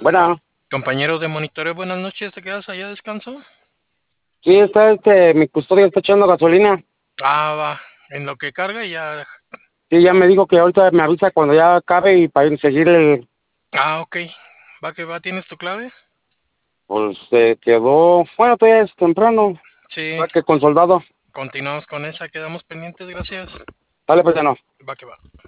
Bueno, Compañero de monitoreo, buenas noches, ¿te quedas allá a descanso? sí, está mi custodio está echando gasolina. Va, en lo que carga ya. Sí, ya me dijo que ahorita me avisa cuando ya acabe y para ir a seguir Ok, va que va, ¿tienes tu clave? pues se quedó, bueno, todavía es temprano, Sí, va que con soldado. continuamos con esa, quedamos pendientes, gracias. Dale, pues ya no. Va que va.